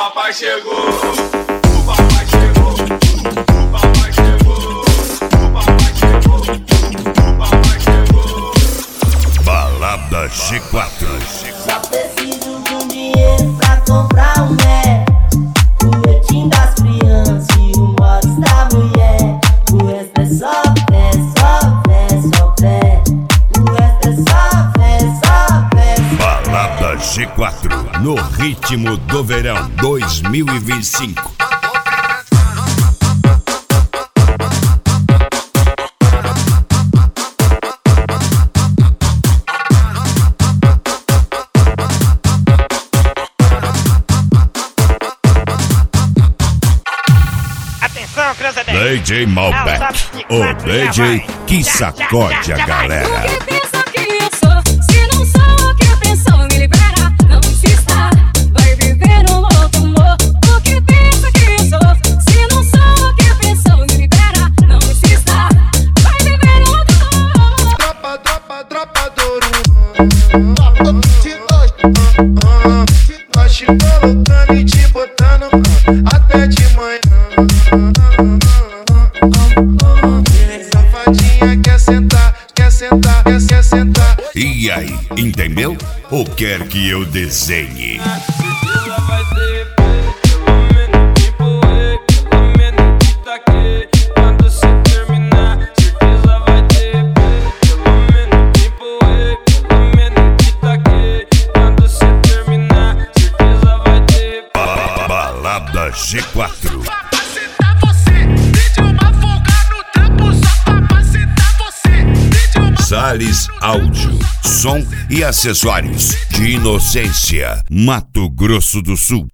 papai chegou. O papai chegou. O papai chegou. O papai chegou. O papai chegou. Balada G4. Só preciso de um dinheiro pra comprar um Mac, o leitinho das crianças e o mods da mulher. O resto é só fé, só fé, só fé. O resto é só fé, só fé. Balada G4, no ritmo do verão 2025. DJ Malbec, o DJ que sacode a galera. O que pensa que eu sou? Se não sou o que pensou, me libera, não insista. Vai viver um outro amor. O que pensa que eu sou? Se não sou o que pensou, me libera, não insista. Vai viver um outro amor. Tropa do Urubu. Nós te colocando e te botando até de manhã. Safadinha quer sentar, quer sentar, quer sentar. E aí, entendeu? Ou quer que eu desenhe? Certeza vai ter pelo menos tipo pelo menos que tá aqui. Quando você terminar, certeza vai ter pelo menos tipo pelo menos que tá aqui. Quando você terminar, certeza vai ter. Balada G4. Salles Áudio, som e acessórios de Inocência, Mato Grosso do Sul.